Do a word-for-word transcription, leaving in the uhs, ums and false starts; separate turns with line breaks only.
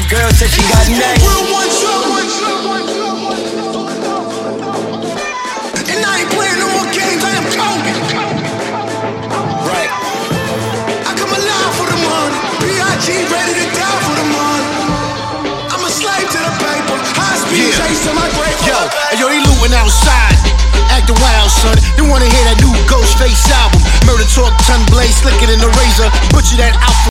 Girl said she got next.
And I ain't playing no more games, I am Kobe.
Right.
I come alive for the money. B I G ready to die for the money. I'm a slave to the paper. High speed
Yeah.
chase to my grave.
Yo, yo, they looting outside, acting wild, son. They wanna hear that new Ghostface album. Murder talk, ton blaze, slicker than a razor. Butcher that out.